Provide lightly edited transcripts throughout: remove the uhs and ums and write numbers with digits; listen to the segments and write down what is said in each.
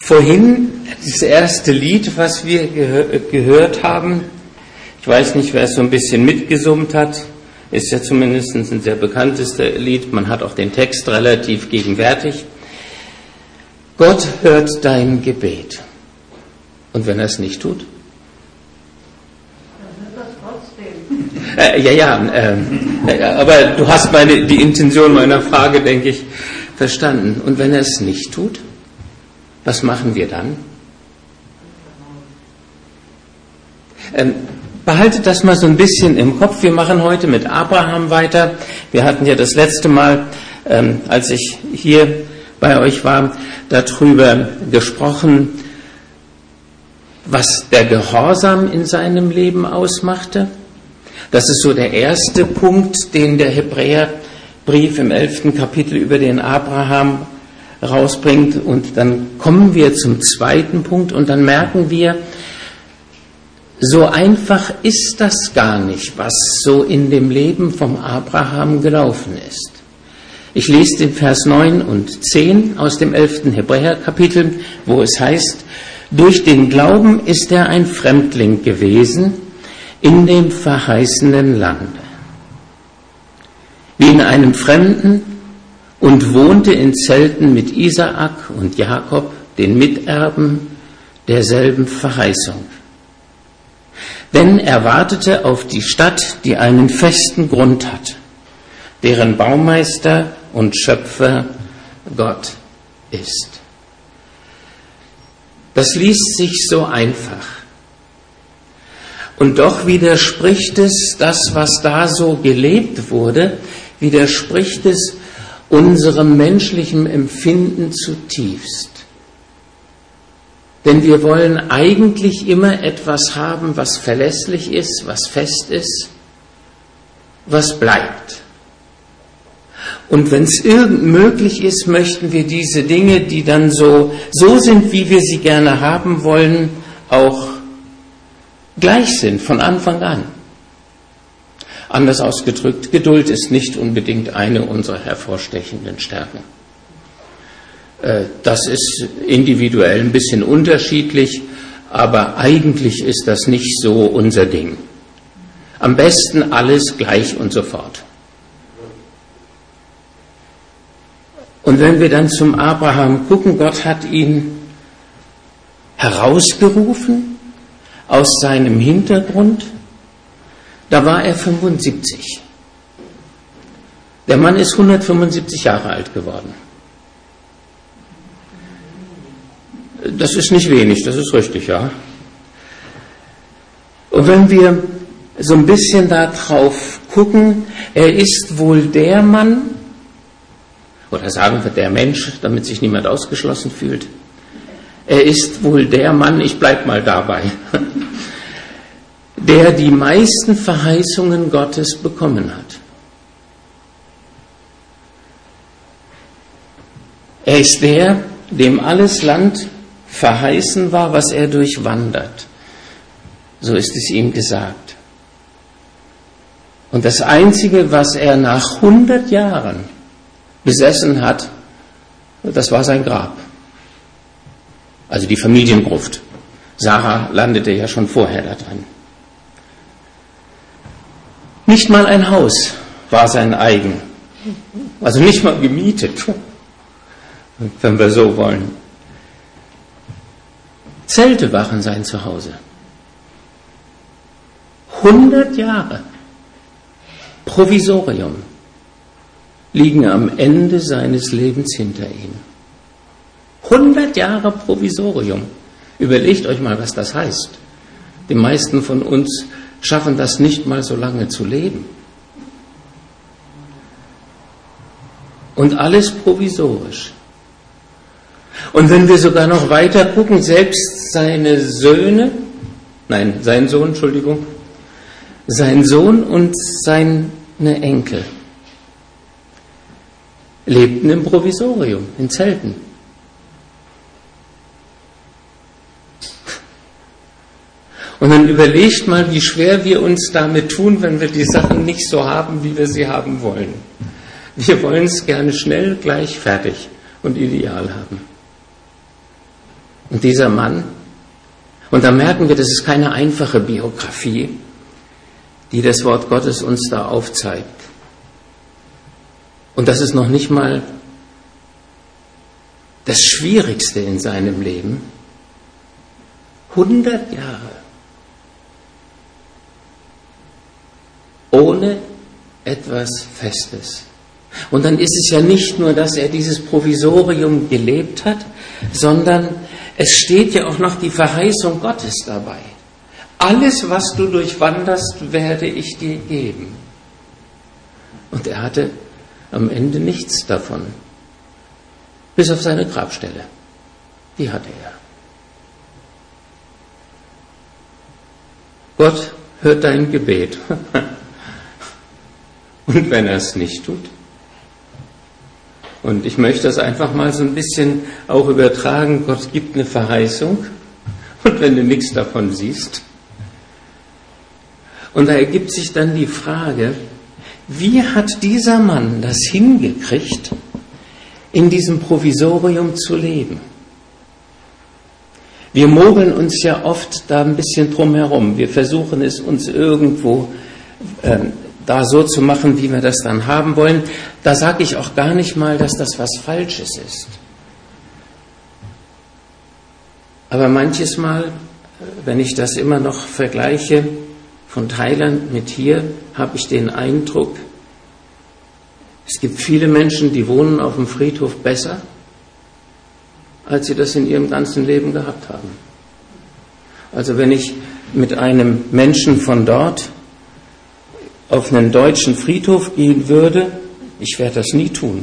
Vorhin das erste Lied, was wir gehört haben, ich weiß nicht, wer es so ein bisschen mitgesummt hat, ist ja zumindest ein sehr bekanntes Lied, man hat auch den Text relativ gegenwärtig. Gott hört dein Gebet. Und wenn er es nicht tut? Aber du hast die Intention meiner Frage, denke ich, verstanden. Und wenn er es nicht tut, was machen wir dann? Behaltet das mal so ein bisschen im Kopf. Wir machen heute mit Abraham weiter. Wir hatten ja das letzte Mal, als ich hier bei euch war, darüber gesprochen, was der Gehorsam in seinem Leben ausmachte. Das ist so der erste Punkt, den der Hebräerbrief im 11. Kapitel über den Abraham rausbringt. Und dann kommen wir zum zweiten Punkt und dann merken wir, so einfach ist das gar nicht, was so in dem Leben vom Abraham gelaufen ist. Ich lese den Vers 9 und 10 aus dem 11. Hebräerkapitel, wo es heißt, durch den Glauben ist er ein Fremdling gewesen in dem verheißenen Lande, wie in einem Fremden, und wohnte in Zelten mit Isaak und Jakob, den Miterben derselben Verheißung. Denn er wartete auf die Stadt, die einen festen Grund hat, deren Baumeister und Schöpfer Gott ist. Das liest sich so einfach. Und doch widerspricht es das, was da so gelebt wurde, widerspricht es unserem menschlichen Empfinden zutiefst. Denn wir wollen eigentlich immer etwas haben, was verlässlich ist, was fest ist, was bleibt. Und wenn es irgend möglich ist, möchten wir diese Dinge, die dann so sind, wie wir sie gerne haben wollen, auch gleich sind von Anfang an. Anders ausgedrückt, Geduld ist nicht unbedingt eine unserer hervorstechenden Stärken. Das ist individuell ein bisschen unterschiedlich, aber eigentlich ist das nicht so unser Ding. Am besten alles gleich und sofort. Und wenn wir dann zum Abraham gucken, Gott hat ihn herausgerufen aus seinem Hintergrund, da war er 75. Der Mann ist 175 Jahre alt geworden. Das ist nicht wenig, das ist richtig, ja. Und wenn wir so ein bisschen da drauf gucken, er ist wohl der Mann, oder sagen wir der Mensch, damit sich niemand ausgeschlossen fühlt, er ist wohl der Mann, ich bleib mal dabei, der die meisten Verheißungen Gottes bekommen hat. Er ist der, dem alles Land verheißen war, was er durchwandert. So ist es ihm gesagt. Und das Einzige, was er nach 100 Jahren besessen hat, das war sein Grab. Also die Familiengruft. Sarah landete ja schon vorher da drin. Nicht mal ein Haus war sein eigen. Also nicht mal gemietet, wenn wir so wollen. Zelte waren sein Zuhause. 100 Jahre Provisorium liegen am Ende seines Lebens hinter ihm. 100 Jahre Provisorium. Überlegt euch mal, was das heißt. Die meisten von uns schaffen das nicht mal so lange zu leben. Und alles provisorisch. Und wenn wir sogar noch weiter gucken, selbst sein Sohn und seine Enkel lebten im Provisorium, in Zelten. Und dann überlegt mal, wie schwer wir uns damit tun, wenn wir die Sachen nicht so haben, wie wir sie haben wollen. Wir wollen es gerne schnell, gleich, fertig und ideal haben. Und dieser Mann, und da merken wir, das ist keine einfache Biografie, die das Wort Gottes uns da aufzeigt. Und das ist noch nicht mal das Schwierigste in seinem Leben. 100 Jahre ohne etwas Festes. Und dann ist es ja nicht nur, dass er dieses Provisorium gelebt hat, sondern es steht ja auch noch die Verheißung Gottes dabei. Alles, was du durchwanderst, werde ich dir geben. Und er hatte am Ende nichts davon, bis auf seine Grabstelle. Die hatte er. Gott hört dein Gebet. Und wenn er es nicht tut? Und ich möchte das einfach mal so ein bisschen auch übertragen. Gott gibt eine Verheißung. Und wenn du nichts davon siehst. Und da ergibt sich dann die Frage, wie hat dieser Mann das hingekriegt, in diesem Provisorium zu leben? Wir mogeln uns ja oft da ein bisschen drum herum. Wir versuchen es uns irgendwo da so zu machen, wie wir das dann haben wollen. Da sage ich auch gar nicht mal, dass das was Falsches ist. Aber manches Mal, wenn ich das immer noch vergleiche, von Thailand mit hier, habe ich den Eindruck, es gibt viele Menschen, die wohnen auf dem Friedhof besser, als sie das in ihrem ganzen Leben gehabt haben. Also wenn ich mit einem Menschen von dort auf einen deutschen Friedhof gehen würde, ich werde das nie tun,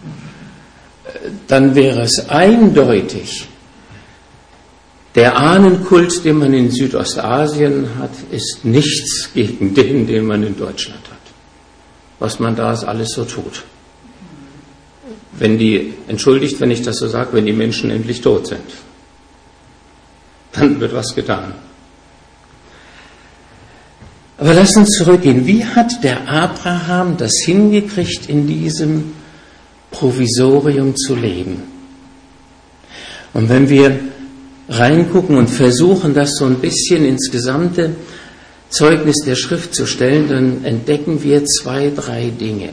dann wäre es eindeutig, der Ahnenkult, den man in Südostasien hat, ist nichts gegen den man in Deutschland hat. Was man da alles so tut. Entschuldigt, wenn ich das so sage, wenn die Menschen endlich tot sind, dann wird was getan. Aber lass uns zurückgehen. Wie hat der Abraham das hingekriegt, in diesem Provisorium zu leben? Und wenn wir reingucken und versuchen, das so ein bisschen ins gesamte Zeugnis der Schrift zu stellen, dann entdecken wir 2, 3 Dinge,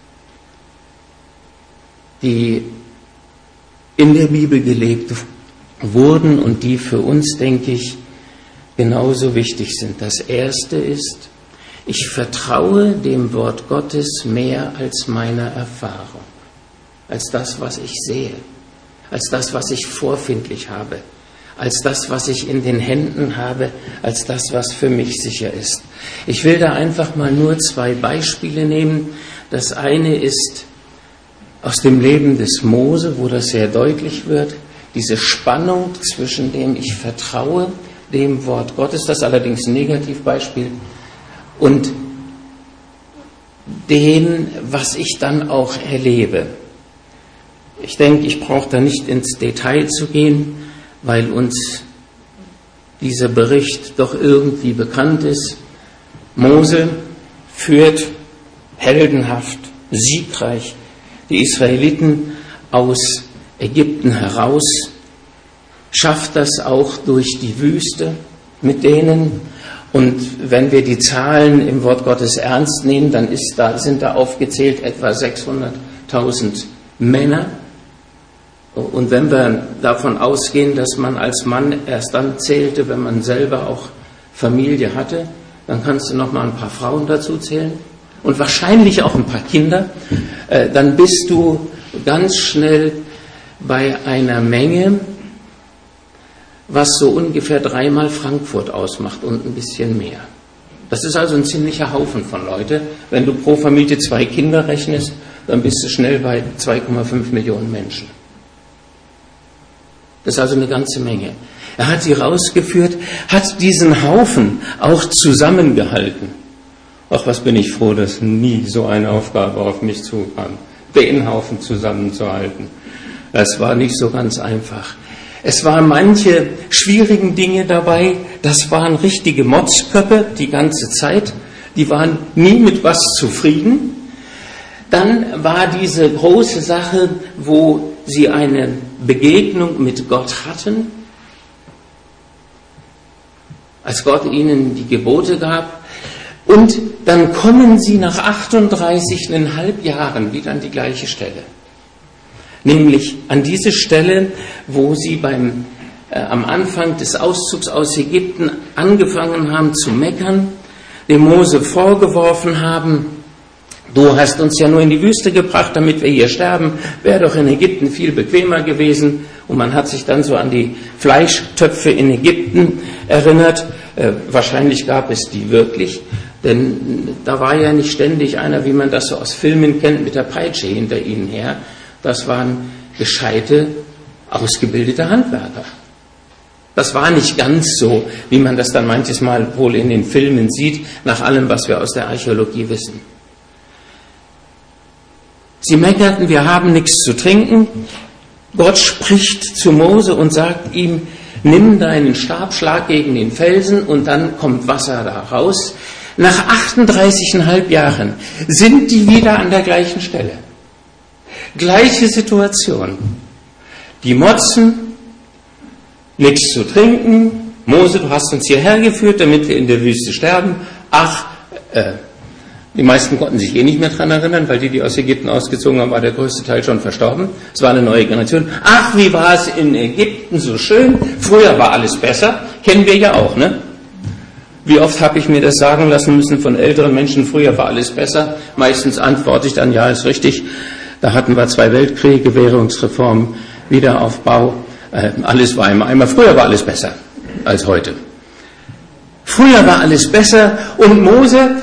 die in der Bibel gelebt wurden und die für uns, denke ich, genauso wichtig sind. Das erste ist, ich vertraue dem Wort Gottes mehr als meiner Erfahrung, als das, was ich sehe, als das, was ich vorfindlich habe, als das, was ich in den Händen habe, als das, was für mich sicher ist. Ich will da einfach mal nur 2 Beispiele nehmen. Das eine ist aus dem Leben des Mose, wo das sehr deutlich wird, diese Spannung zwischen dem ich vertraue, dem Wort Gottes, das ist allerdings ein Negativbeispiel, und dem, was ich dann auch erlebe. Ich denke, ich brauche da nicht ins Detail zu gehen, weil uns dieser Bericht doch irgendwie bekannt ist. Mose führt heldenhaft, siegreich die Israeliten aus Ägypten heraus, schafft das auch durch die Wüste mit denen. Und wenn wir die Zahlen im Wort Gottes ernst nehmen, dann sind da aufgezählt etwa 600.000 Männer. Und wenn wir davon ausgehen, dass man als Mann erst dann zählte, wenn man selber auch Familie hatte, dann kannst du noch mal ein paar Frauen dazu zählen und wahrscheinlich auch ein paar Kinder. Dann bist du ganz schnell bei einer Menge, was so ungefähr 3-mal Frankfurt ausmacht und ein bisschen mehr. Das ist also ein ziemlicher Haufen von Leuten. Wenn du pro Familie 2 Kinder rechnest, dann bist du schnell bei 2,5 Millionen Menschen. Das ist also eine ganze Menge. Er hat sie rausgeführt, hat diesen Haufen auch zusammengehalten. Ach, was bin ich froh, dass nie so eine Aufgabe auf mich zukam, den Haufen zusammenzuhalten. Das war nicht so ganz einfach. Es waren manche schwierigen Dinge dabei, das waren richtige Motzköpfe die ganze Zeit, die waren nie mit was zufrieden. Dann war diese große Sache, wo sie eine Begegnung mit Gott hatten, als Gott ihnen die Gebote gab. Und dann kommen sie nach 38,5 Jahren wieder an die gleiche Stelle. Nämlich an diese Stelle, wo sie am Anfang des Auszugs aus Ägypten angefangen haben zu meckern, dem Mose vorgeworfen haben, du hast uns ja nur in die Wüste gebracht, damit wir hier sterben, wäre doch in Ägypten viel bequemer gewesen. Und man hat sich dann so an die Fleischtöpfe in Ägypten erinnert. Wahrscheinlich gab es die wirklich, denn da war ja nicht ständig einer, wie man das so aus Filmen kennt, mit der Peitsche hinter ihnen her. Das waren gescheite, ausgebildete Handwerker. Das war nicht ganz so, wie man das dann manches Mal wohl in den Filmen sieht, nach allem, was wir aus der Archäologie wissen. Sie meckerten, wir haben nichts zu trinken. Gott spricht zu Mose und sagt ihm, nimm deinen Stab, schlag gegen den Felsen und dann kommt Wasser da raus. Nach 38,5 Jahren sind die wieder an der gleichen Stelle. Gleiche Situation. Die motzen, nichts zu trinken. Mose, du hast uns hierher geführt, damit wir in der Wüste sterben. Die meisten konnten sich nicht mehr dran erinnern, weil die aus Ägypten ausgezogen haben, war der größte Teil schon verstorben. Es war eine neue Generation. Ach, wie war es in Ägypten so schön. Früher war alles besser. Kennen wir ja auch, ne? Wie oft habe ich mir das sagen lassen müssen von älteren Menschen, früher war alles besser. Meistens antworte ich dann, ja, ist richtig. Da hatten wir 2 Weltkriege, Währungsreform, Wiederaufbau. Alles war im Eimer. Früher war alles besser als heute. Früher war alles besser. Und Mose,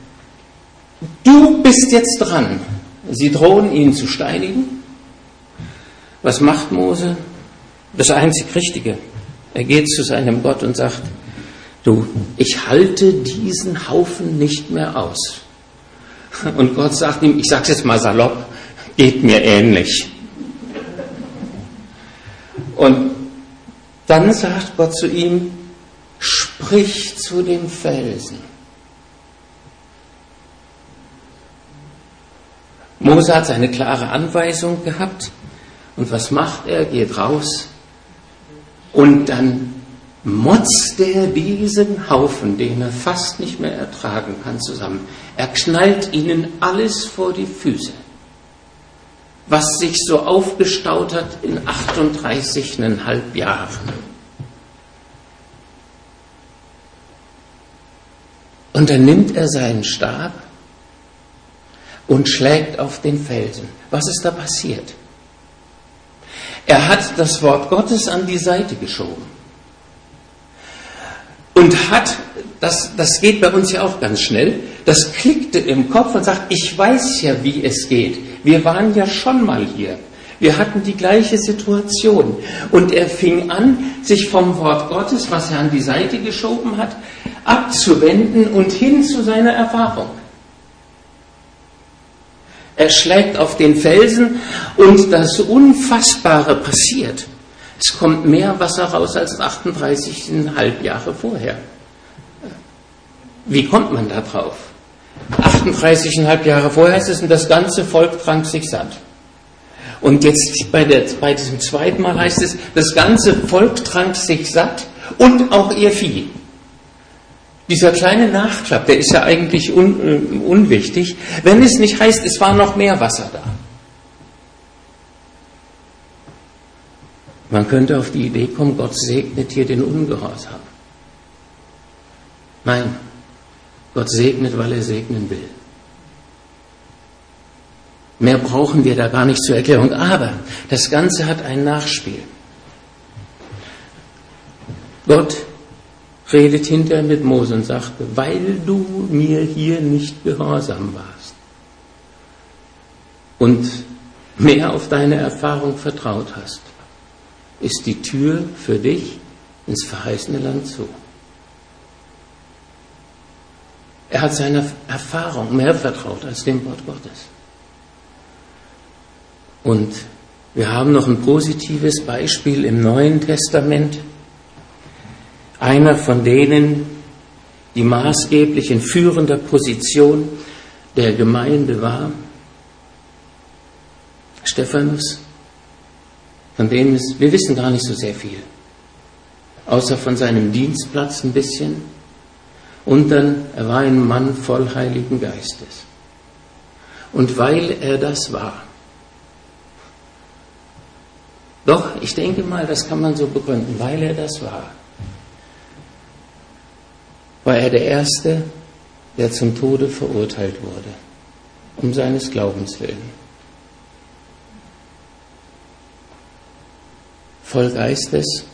du bist jetzt dran. Sie drohen, ihn zu steinigen. Was macht Mose? Das einzig Richtige. Er geht zu seinem Gott und sagt, du, ich halte diesen Haufen nicht mehr aus. Und Gott sagt ihm, ich sag's jetzt mal salopp, geht mir ähnlich. Und dann sagt Gott zu ihm, sprich zu dem Felsen. Mose hat eine klare Anweisung gehabt. Und was macht er? Geht raus. Und dann motzt er diesen Haufen, den er fast nicht mehr ertragen kann, zusammen. Er knallt ihnen alles vor die Füße, was sich so aufgestaut hat in 38,5 Jahren. Und dann nimmt er seinen Stab und schlägt auf den Felsen. Was ist da passiert? Er hat das Wort Gottes an die Seite geschoben. Und hat, das geht bei uns ja auch ganz schnell, das klickte im Kopf und sagt, ich weiß ja, wie es geht. Wir waren ja schon mal hier. Wir hatten die gleiche Situation. Und er fing an, sich vom Wort Gottes, was er an die Seite geschoben hat, abzuwenden und hin zu seiner Erfahrung. Er schlägt auf den Felsen und das Unfassbare passiert. Es kommt mehr Wasser raus als 38,5 Jahre vorher. Wie kommt man da drauf? 38,5 Jahre vorher ist es und das ganze Volk trank sich satt. Und jetzt bei diesem zweiten Mal heißt es, das ganze Volk trank sich satt und auch ihr Vieh. Dieser kleine Nachklapp, der ist ja eigentlich unwichtig, wenn es nicht heißt, es war noch mehr Wasser da. Man könnte auf die Idee kommen, Gott segnet hier den Ungehorsam. Nein, Gott segnet, weil er segnen will. Mehr brauchen wir da gar nicht zur Erklärung. Aber das Ganze hat ein Nachspiel. Gott redet hinterher mit Mose und sagt, weil du mir hier nicht gehorsam warst und mehr auf deine Erfahrung vertraut hast, ist die Tür für dich ins verheißene Land zu. Er hat seiner Erfahrung mehr vertraut als dem Wort Gottes. Und wir haben noch ein positives Beispiel im Neuen Testament. Einer von denen, die maßgeblich in führender Position der Gemeinde war, Stephanus, von dem wir wissen gar nicht so sehr viel. außer von seinem Dienstplatz ein bisschen. Und dann, er war ein Mann voll Heiligen Geistes. Und weil er das war, doch, ich denke mal, das kann man so begründen, weil er das war er der Erste, der zum Tode verurteilt wurde, um seines Glaubens willen. Voll Geistes,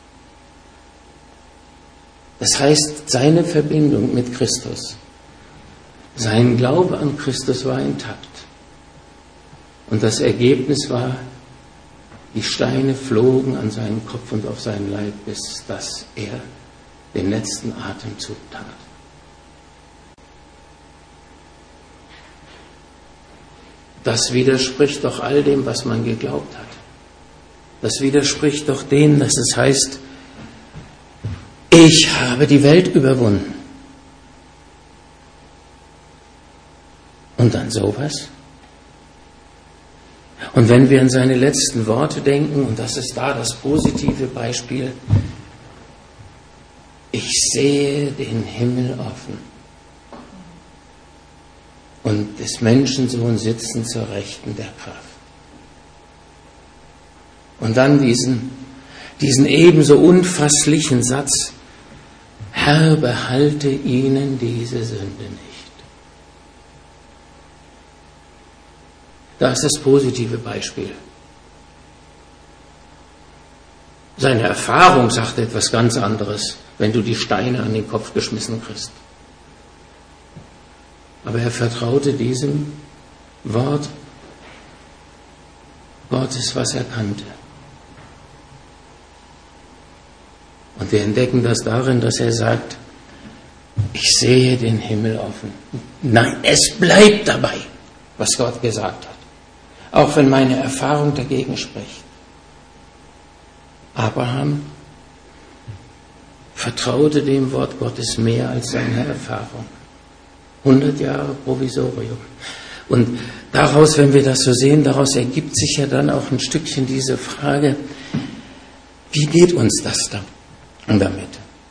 das heißt, seine Verbindung mit Christus, sein Glaube an Christus war intakt. Und das Ergebnis war, die Steine flogen an seinen Kopf und auf seinen Leib, bis dass er den letzten Atemzug tat. Das widerspricht doch all dem, was man geglaubt hat. Das widerspricht doch dem, dass es heißt, ich habe die Welt überwunden. Und dann sowas? Und wenn wir an seine letzten Worte denken, und das ist da das positive Beispiel, ich sehe den Himmel offen und des Menschensohn sitzen zur Rechten der Kraft. Und dann diesen ebenso unfasslichen Satz, Herr, behalte ihnen diese Sünde nicht. Da ist das positive Beispiel. Seine Erfahrung sagt etwas ganz anderes, wenn du die Steine an den Kopf geschmissen kriegst. Aber er vertraute diesem Wort Gottes, was er kannte. Und wir entdecken das darin, dass er sagt, ich sehe den Himmel offen. Nein, es bleibt dabei, was Gott gesagt hat. Auch wenn meine Erfahrung dagegen spricht. Abraham vertraute dem Wort Gottes mehr als seine Erfahrung. 100 Jahre Provisorium. Und daraus, wenn wir das so sehen, daraus ergibt sich ja dann auch ein Stückchen diese Frage, wie geht uns das damit?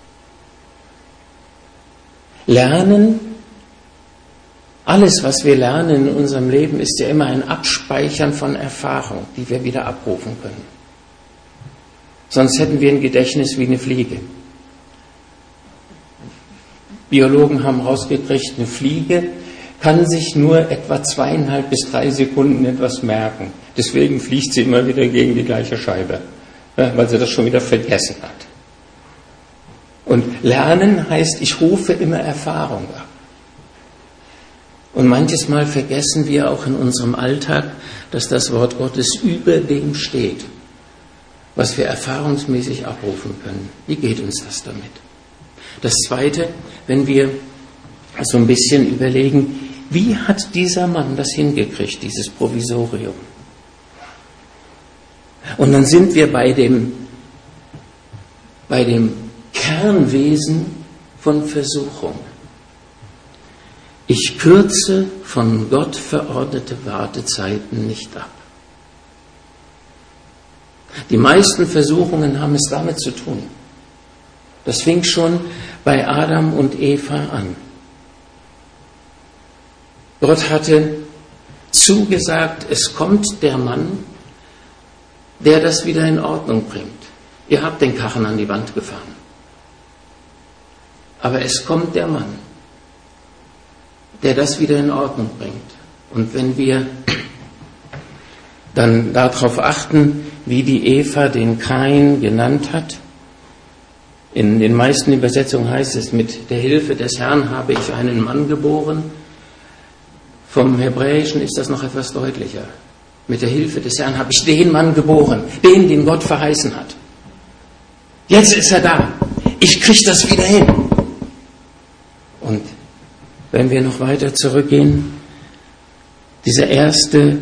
Lernen, alles, was wir lernen in unserem Leben, ist ja immer ein Abspeichern von Erfahrung, die wir wieder abrufen können. Sonst hätten wir ein Gedächtnis wie eine Fliege. Biologen haben rausgekriegt, eine Fliege kann sich nur etwa 2,5 bis 3 Sekunden etwas merken. Deswegen fliegt sie immer wieder gegen die gleiche Scheibe, weil sie das schon wieder vergessen hat. Und Lernen heißt, ich rufe immer Erfahrung ab. Und manches Mal vergessen wir auch in unserem Alltag, dass das Wort Gottes über dem steht, was wir erfahrungsmäßig abrufen können. Wie geht uns das damit? Das Zweite, wenn wir so ein bisschen überlegen, wie hat dieser Mann das hingekriegt, dieses Provisorium? Und dann sind wir bei dem Kernwesen von Versuchung. Ich kürze von Gott verordnete Wartezeiten nicht ab. Die meisten Versuchungen haben es damit zu tun. Das fing schon bei Adam und Eva an. Gott hatte zugesagt, es kommt der Mann, der das wieder in Ordnung bringt. Ihr habt den Karren an die Wand gefahren. Aber es kommt der Mann, der das wieder in Ordnung bringt. Und wenn wir dann darauf achten, wie die Eva den Kain genannt hat, in den meisten Übersetzungen heißt es, mit der Hilfe des Herrn habe ich einen Mann geboren. Vom Hebräischen ist das noch etwas deutlicher. Mit der Hilfe des Herrn habe ich den Mann geboren, den Gott verheißen hat. Jetzt ist er da. Ich kriege das wieder hin. Und wenn wir noch weiter zurückgehen, dieser erste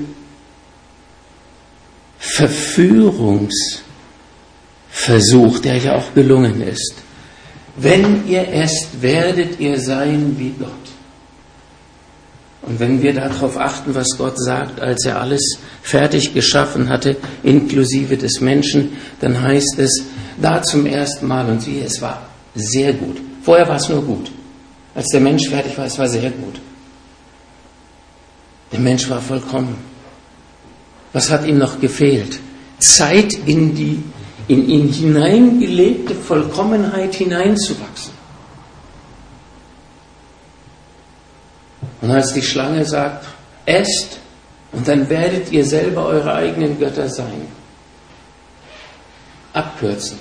Verführungsversuch, der ja auch gelungen ist. Wenn ihr esst, werdet ihr sein wie Gott. Und wenn wir darauf achten, was Gott sagt, als er alles fertig geschaffen hatte, inklusive des Menschen, dann heißt es, da zum ersten Mal und siehe, es war sehr gut. Vorher war es nur gut. Als der Mensch fertig war, es war sehr gut. Der Mensch war vollkommen. Was hat ihm noch gefehlt? Zeit in ihn hineingelegte Vollkommenheit hineinzuwachsen. Und als die Schlange sagt, esst und dann werdet ihr selber eure eigenen Götter sein. Abkürzen.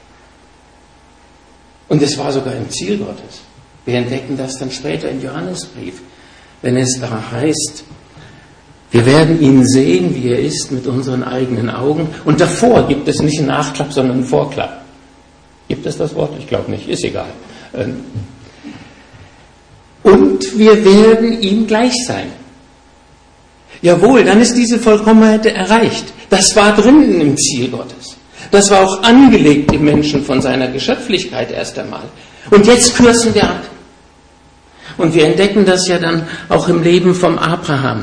Und es war sogar im Ziel Gottes. Wir entdecken das dann später im Johannesbrief, wenn es da heißt, wir werden ihn sehen, wie er ist, mit unseren eigenen Augen. Und davor gibt es nicht einen Nachklapp, sondern einen Vorklapp. Gibt es das Wort? Ich glaube nicht, ist egal. Und wir werden ihm gleich sein. Jawohl, dann ist diese Vollkommenheit erreicht. Das war drinnen im Ziel Gottes. Das war auch angelegt im Menschen von seiner Geschöpflichkeit erst einmal. Und jetzt kürzen wir ab. Und wir entdecken das ja dann auch im Leben vom Abraham.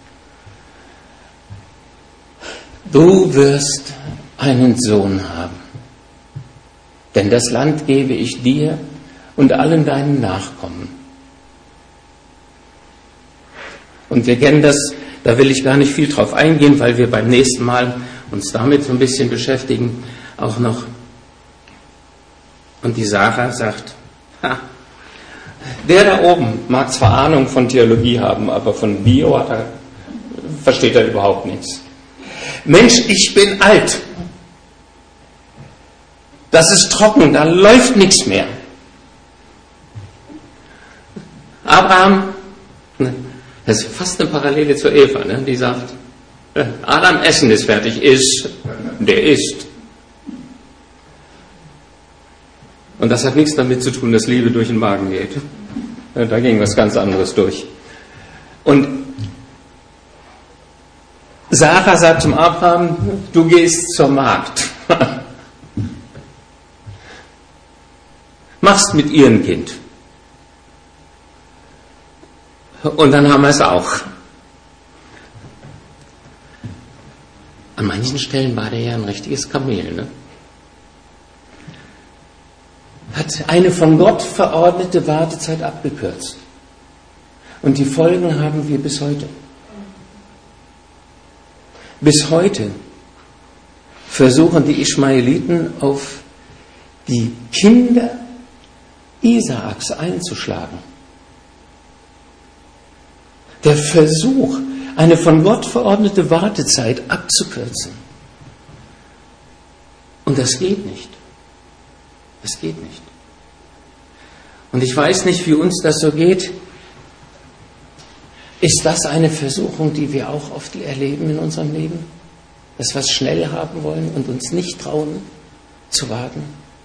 Du wirst einen Sohn haben, denn das Land gebe ich dir und allen deinen Nachkommen. Und wir kennen das, da will ich gar nicht viel drauf eingehen, weil wir beim nächsten Mal uns damit so ein bisschen beschäftigen, auch noch. Und die Sarah sagt, der da oben mag zwar Ahnung von Theologie haben, aber von Bio versteht er überhaupt nichts. Mensch, ich bin alt. Das ist trocken, da läuft nichts mehr. Abraham, das ist fast eine Parallele zur Eva, ne? Die sagt, Adam, Essen ist fertig, isst, der isst. Und das hat nichts damit zu tun, dass Liebe durch den Magen geht. Da ging was ganz anderes durch. Und Sarah sagt zum Abraham, du gehst zur Magd. Machst mit ihr ein Kind. Und dann haben wir es auch. An manchen Stellen war der ja ein richtiges Kamel, ne? Hat eine von Gott verordnete Wartezeit abgekürzt. Und die Folgen haben wir bis heute. Bis heute versuchen die Ischmaeliten auf die Kinder Isaaks einzuschlagen. Der Versuch, eine von Gott verordnete Wartezeit abzukürzen. Und das geht nicht. Das geht nicht. Und ich weiß nicht, wie uns das so geht. Ist das eine Versuchung, die wir auch oft erleben in unserem Leben? Dass wir es schnell haben wollen und uns nicht trauen zu warten?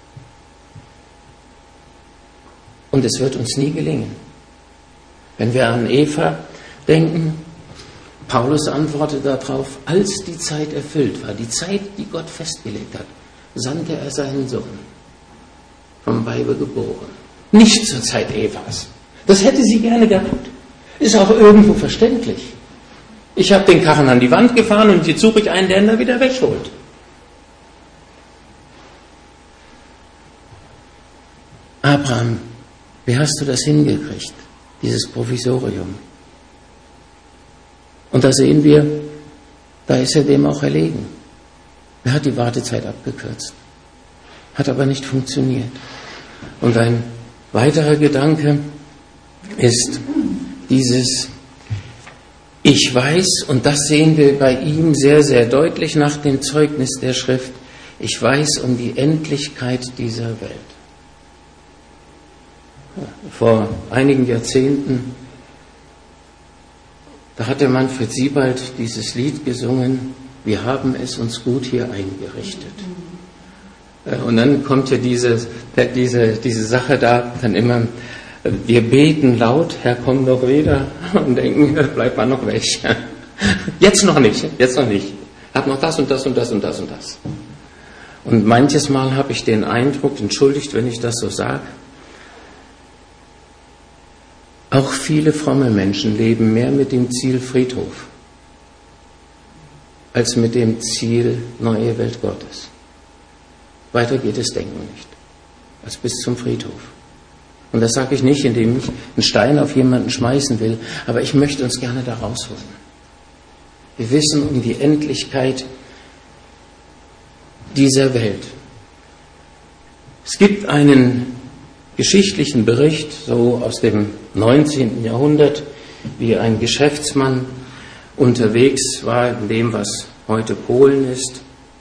Und es wird uns nie gelingen. Wenn wir an Eva denken, Paulus antwortet darauf, als die Zeit erfüllt war, die Zeit, die Gott festgelegt hat, sandte er seinen Sohn, vom Weibe geboren. Nicht zur Zeit Evas. Das hätte sie gerne gehabt. Ist auch irgendwo verständlich. Ich habe den Karren an die Wand gefahren und jetzt suche ich einen, der ihn da wieder wegholt. Abraham, wie hast du das hingekriegt, dieses Provisorium? Und da sehen wir, da ist er dem auch erlegen. Er hat die Wartezeit abgekürzt. Hat aber nicht funktioniert. Und ein weiterer Gedanke ist dieses, ich weiß, und das sehen wir bei ihm sehr, sehr deutlich nach dem Zeugnis der Schrift, ich weiß um die Endlichkeit dieser Welt. Vor einigen Jahrzehnten, da hat der Manfred Siebald dieses Lied gesungen, wir haben es uns gut hier eingerichtet. Und dann kommt ja diese Sache da, dann immer, wir beten laut, Herr, komm doch wieder, und denken, bleib mal noch weg. Jetzt noch nicht. Hab noch das und das und das und das und das. Und manches Mal habe ich den Eindruck, entschuldigt, wenn ich das so sage, auch viele fromme Menschen leben mehr mit dem Ziel Friedhof als mit dem Ziel neue Welt Gottes. Weiter geht das Denken nicht, als bis zum Friedhof. Und das sage ich nicht, indem ich einen Stein auf jemanden schmeißen will, aber ich möchte uns gerne da rausholen. Wir wissen um die Endlichkeit dieser Welt. Es gibt einen geschichtlichen Bericht, so aus dem 19. Jahrhundert, wie ein Geschäftsmann unterwegs war in dem, was heute Polen ist.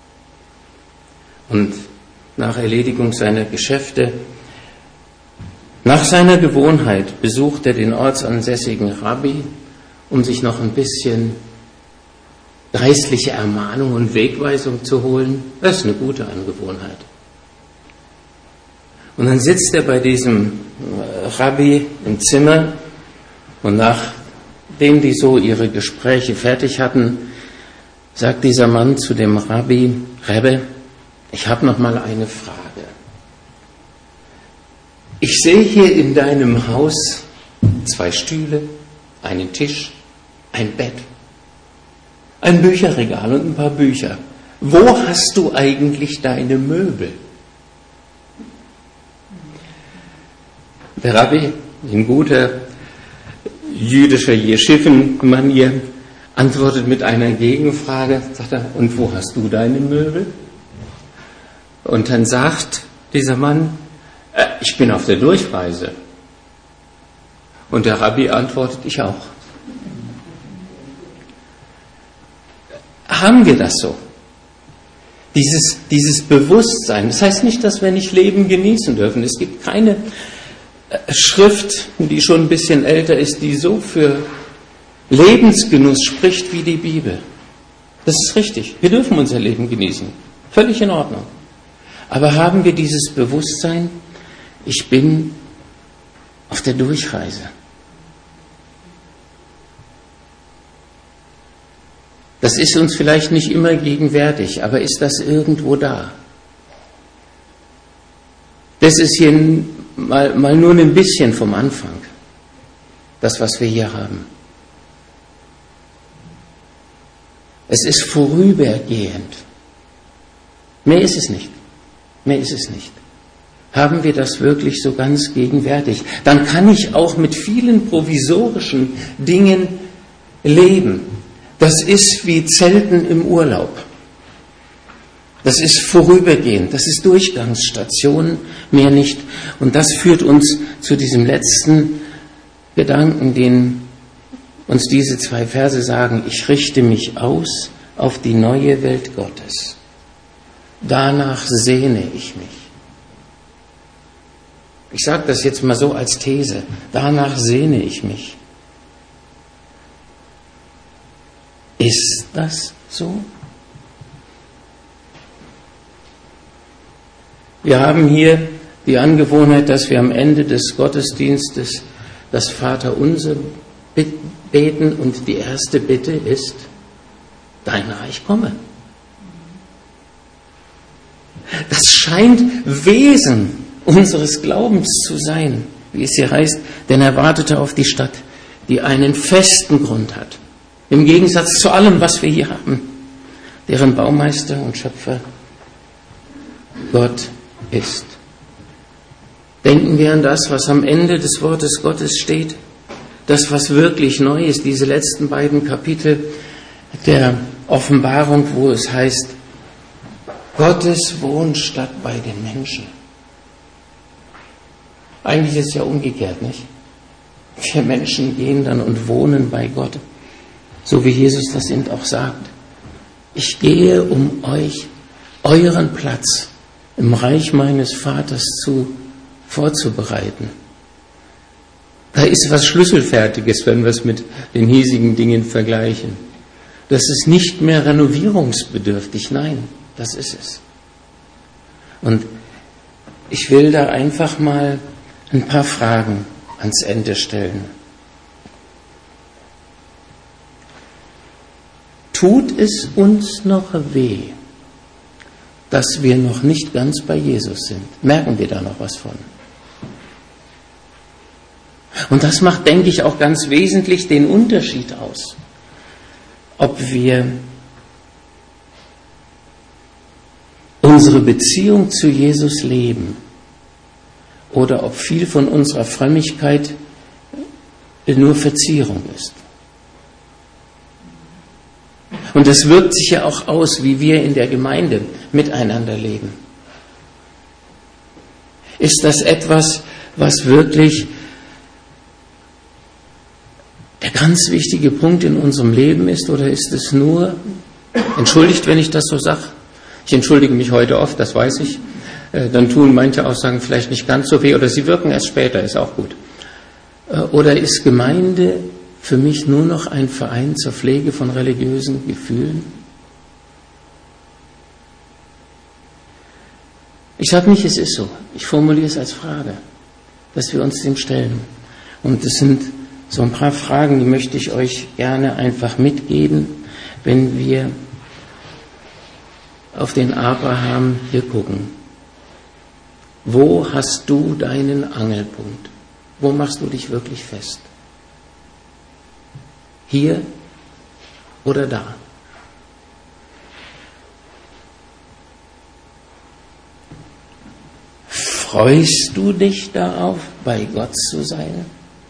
Und nach Erledigung seiner Geschäfte, nach seiner Gewohnheit, besucht er den ortsansässigen Rabbi, um sich noch ein bisschen geistliche Ermahnung und Wegweisung zu holen. Das ist eine gute Angewohnheit. Und dann sitzt er bei diesem Rabbi im Zimmer und nachdem die so ihre Gespräche fertig hatten, sagt dieser Mann zu dem Rabbi: Rebbe, ich habe noch mal eine Frage. Ich sehe hier in deinem Haus 2 Stühle, einen Tisch, ein Bett, ein Bücherregal und ein paar Bücher. Wo hast du eigentlich deine Möbel? Der Rabbi, in guter jüdischer Jeschiven-Manier, antwortet mit einer Gegenfrage, sagt er: Und wo hast du deine Möbel? Und dann sagt dieser Mann: Ich bin auf der Durchreise. Und der Rabbi antwortet: Ich auch. Haben wir das so? Dieses Bewusstsein. Das heißt nicht, dass wir nicht Leben genießen dürfen. Es gibt keine Schrift, die schon ein bisschen älter ist, die so für Lebensgenuss spricht wie die Bibel. Das ist richtig. Wir dürfen unser Leben genießen. Völlig in Ordnung. Aber haben wir dieses Bewusstsein, ich bin auf der Durchreise. Das ist uns vielleicht nicht immer gegenwärtig, aber ist das irgendwo da? Das ist hier mal nur ein bisschen vom Anfang, das, was wir hier haben. Es ist vorübergehend. Mehr ist es nicht. Mehr ist es nicht. Haben wir das wirklich so ganz gegenwärtig? Dann kann ich auch mit vielen provisorischen Dingen leben. Das ist wie Zelten im Urlaub. Das ist vorübergehend, das ist Durchgangsstation, mehr nicht. Und das führt uns zu diesem letzten Gedanken, den uns diese 2 Verse sagen: Ich richte mich aus auf die neue Welt Gottes. Danach sehne ich mich. Ich sage das jetzt mal so als These. Danach sehne ich mich. Ist das so? Wir haben hier die Angewohnheit, dass wir am Ende des Gottesdienstes das Vaterunser beten und die erste Bitte ist: Dein Reich komme. Das scheint Wesen unseres Glaubens zu sein, wie es hier heißt, denn er wartete auf die Stadt, die einen festen Grund hat. Im Gegensatz zu allem, was wir hier haben, deren Baumeister und Schöpfer Gott ist. Denken wir an das, was am Ende des Wortes Gottes steht, das, was wirklich neu ist, diese letzten beiden Kapitel der Offenbarung, wo es heißt, Gottes Wohnstatt bei den Menschen. Eigentlich ist es ja umgekehrt, nicht? Wir Menschen gehen dann und wohnen bei Gott, so wie Jesus das eben auch sagt. Ich gehe, um euch euren Platz im Reich meines Vaters vorzubereiten. Da ist was Schlüsselfertiges, wenn wir es mit den hiesigen Dingen vergleichen. Das ist nicht mehr renovierungsbedürftig, nein, das ist es. Und ich will da einfach mal ein paar Fragen ans Ende stellen. Tut es uns noch weh, dass wir noch nicht ganz bei Jesus sind? Merken wir da noch was von? Und das macht, denke ich, auch ganz wesentlich den Unterschied aus, ob wir unsere Beziehung zu Jesus leben oder ob viel von unserer Frömmigkeit nur Verzierung ist. Und das wirkt sich ja auch aus, wie wir in der Gemeinde miteinander leben. Ist das etwas, was wirklich der ganz wichtige Punkt in unserem Leben ist, oder ist es nur, entschuldigt, wenn ich das so sage, ich entschuldige mich heute oft, das weiß ich, dann tun manche Aussagen vielleicht nicht ganz so weh oder sie wirken erst später, ist auch gut. Oder ist Gemeinde für mich nur noch ein Verein zur Pflege von religiösen Gefühlen? Ich sage nicht, es ist so. Ich formuliere es als Frage, dass wir uns dem stellen. Und es sind so ein paar Fragen, die möchte ich euch gerne einfach mitgeben, wenn wir auf den Abraham hier gucken. Wo hast du deinen Angelpunkt? Wo machst du dich wirklich fest? Hier oder da? Freust du dich darauf, bei Gott zu sein?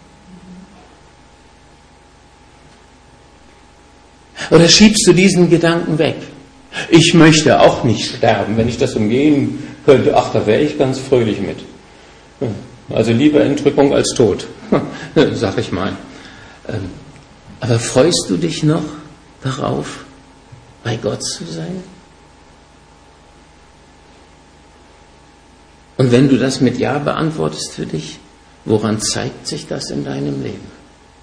Oder schiebst du diesen Gedanken weg? Ich möchte auch nicht sterben, wenn ich das umgehen könnte. Ach, da wäre ich ganz fröhlich mit. Also lieber Entrückung als Tod, sag ich mal. Aber freust du dich noch darauf, bei Gott zu sein? Und wenn du das mit Ja beantwortest für dich, woran zeigt sich das in deinem Leben?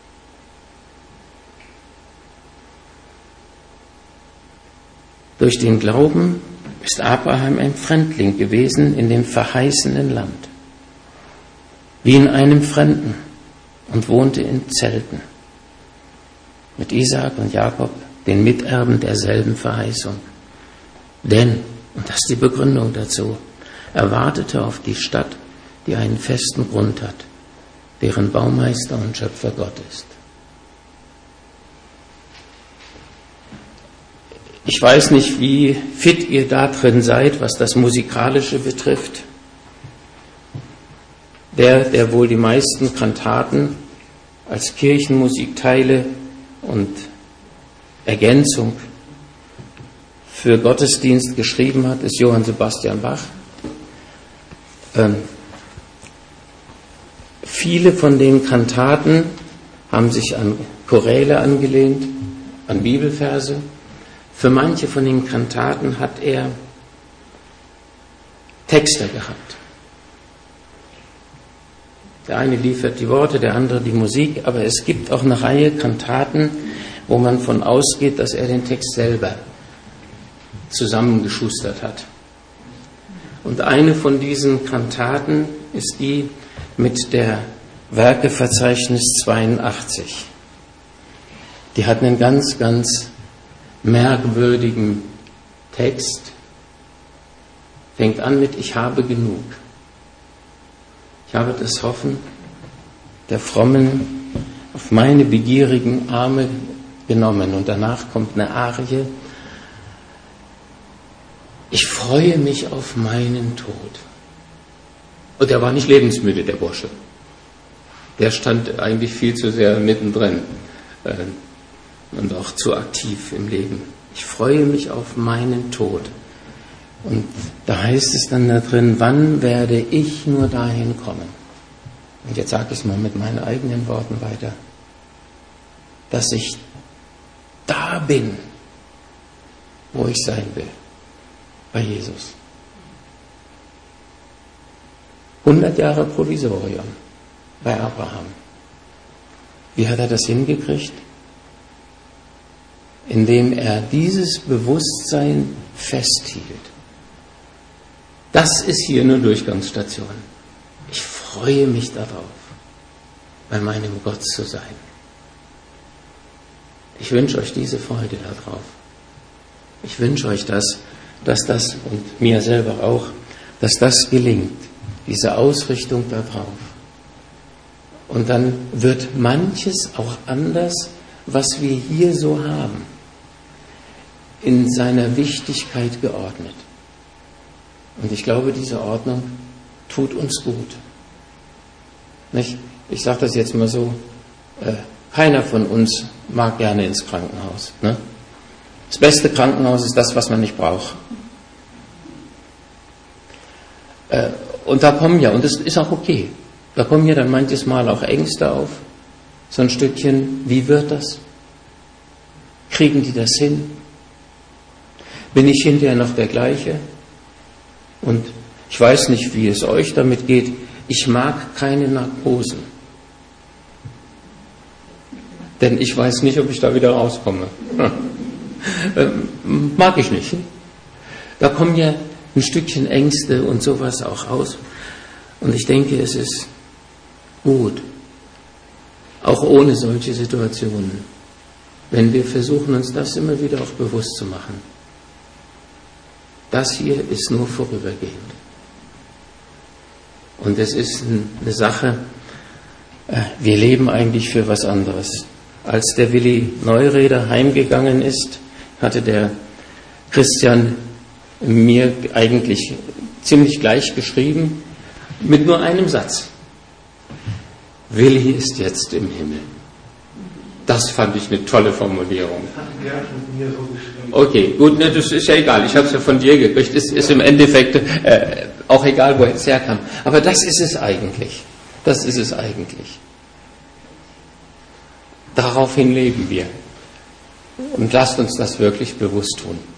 Durch den Glauben ist Abraham ein Fremdling gewesen in dem verheißenen Land, wie in einem Fremden, und wohnte in Zelten mit Isaak und Jakob, den Miterben derselben Verheißung. Denn, und das ist die Begründung dazu, er wartete auf die Stadt, die einen festen Grund hat, deren Baumeister und Schöpfer Gott ist. Ich weiß nicht, wie fit ihr da drin seid, was das Musikalische betrifft. Der wohl die meisten Kantaten als Kirchenmusikteile und Ergänzung für Gottesdienst geschrieben hat, ist Johann Sebastian Bach. Viele von den Kantaten haben sich an Choräle angelehnt, an Bibelverse. Für manche von den Kantaten hat er Texte gehabt. Der eine liefert die Worte, der andere die Musik, aber es gibt auch eine Reihe Kantaten, wo man von ausgeht, dass er den Text selber zusammengeschustert hat. Und eine von diesen Kantaten ist die mit der Werkeverzeichnis 82. Die hat einen ganz, ganz merkwürdigen Text. Fängt an mit: Ich habe genug. Ich habe das Hoffen der Frommen auf meine begierigen Arme genommen. Und danach kommt eine Arie: Ich freue mich auf meinen Tod. Und er war nicht lebensmüde, der Bursche. Der stand eigentlich viel zu sehr mittendrin und auch zu aktiv im Leben. Ich freue mich auf meinen Tod. Und da heißt es dann da drin: Wann werde ich nur dahin kommen? Und jetzt sage ich es mal mit meinen eigenen Worten weiter. Dass ich da bin, wo ich sein will. Bei Jesus. 100 Jahre Provisorium bei Abraham. Wie hat er das hingekriegt? Indem er dieses Bewusstsein festhielt. Das ist hier eine Durchgangsstation. Ich freue mich darauf, bei meinem Gott zu sein. Ich wünsche euch diese Freude darauf. Ich wünsche euch das, dass das, und mir selber auch, dass das gelingt, diese Ausrichtung darauf. Und dann wird manches auch anders, was wir hier so haben, in seiner Wichtigkeit geordnet. Und ich glaube, diese Ordnung tut uns gut. Nicht? Ich sage das jetzt mal so, keiner von uns mag gerne ins Krankenhaus. Ne? Das beste Krankenhaus ist das, was man nicht braucht. Und da kommen ja, und das ist auch okay, da kommen ja dann manches Mal auch Ängste auf. So ein Stückchen, wie wird das? Kriegen die das hin? Bin ich hinterher noch der gleiche? Und ich weiß nicht, wie es euch damit geht. Ich mag keine Narkosen. Denn ich weiß nicht, ob ich da wieder rauskomme. Mag ich nicht. Da kommen ja ein Stückchen Ängste und sowas auch raus. Und ich denke, es ist gut, auch ohne solche Situationen, wenn wir versuchen, uns das immer wieder auch bewusst zu machen. Das hier ist nur vorübergehend. Und es ist eine Sache, wir leben eigentlich für was anderes. Als der Willi Neureder heimgegangen ist, hatte der Christian mir eigentlich ziemlich gleich geschrieben, mit nur einem Satz. Willi ist jetzt im Himmel. Das fand ich eine tolle Formulierung. Okay, gut, ne, das ist ja egal. Ich habe es ja von dir gekriegt. Es ist im Endeffekt auch egal, woher es herkam. Aber das ist es eigentlich. Das ist es eigentlich. Daraufhin leben wir. Und lasst uns das wirklich bewusst tun.